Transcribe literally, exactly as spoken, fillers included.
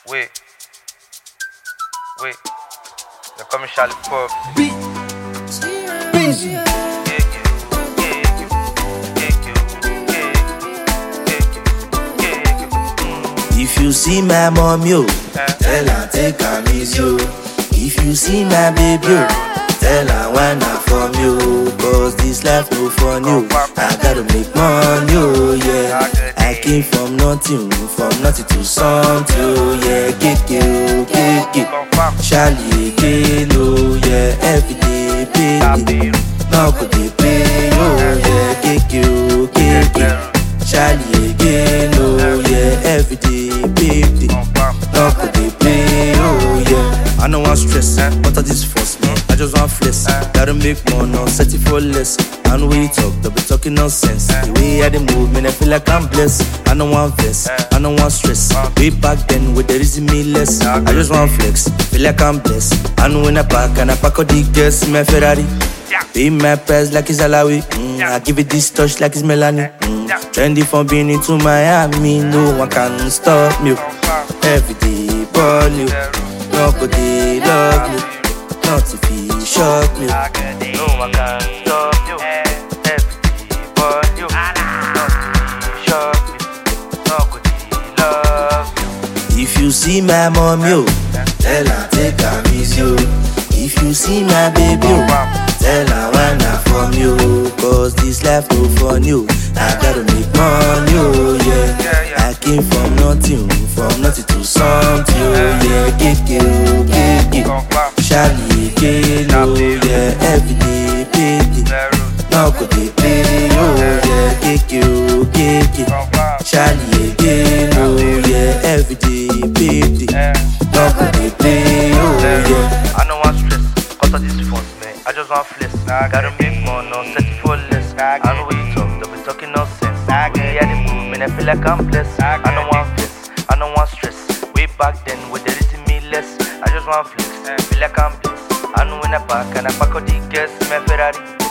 Wait, wait. They call me Charlie Pop. Be busy. If you see my mom, yo, tell her take her miss you. If you see my baby, yo, tell her why not from you. Cause this life no fun, yo. I gotta make money, oh yeah. I came from nothing, from nothing to something, oh yeah. Keke, keke, Charlie, kelo, yeah. Every day, baby, now could they pay, oh yeah. Keke, keke, Charlie, again, oh yeah. Every day, baby, now could they pay, oh yeah. I don't want stress, what are this force me? I just want flex, gotta make more, no set it for less. And when you talk, they'll be talking nonsense. The way I dey move, man, I feel like I'm blessed. I don't want vex, I don't want stress. Way back then, with the reason me less. I just want flex, feel like I'm blessed. And when I pack, and I pack all the girls in my Ferrari. Pay my price like it's Alawi. Mm, I give it this touch like it's Melanie. Mm, trendy from being into Miami. No one can stop me. Every day, ball you. Nobody love you. Not if he shock me. No one can stop you. Everybody you. Not if he shock me. Nobody love you. If you see my mom, yo, tell her take her miss you. If you see my baby, yo, tell her why not from you. Cause this life no fun, you. I gotta make money, oh yeah. I came from nothing, from nothing to something, oh yeah. Keke, keke, Charlie, kelo, yeah. Every day, baby, now could they pay, oh yeah. Keke, keke, Charlie, kelo, yeah. Every day, baby, now could they pay, oh yeah. I don't want stress, cause of this funds, man. I just want flex. Gotta make more, no set it for less. I know what you talk, they'll be talking nonsense. We are the movement, I feel like I'm blessed. I don't want flex, I don't want stress. Way back then, with the reason me less. I just want flex, feel like I'm blessed. I know when I pack, and I pack all the girls in my Ferrari.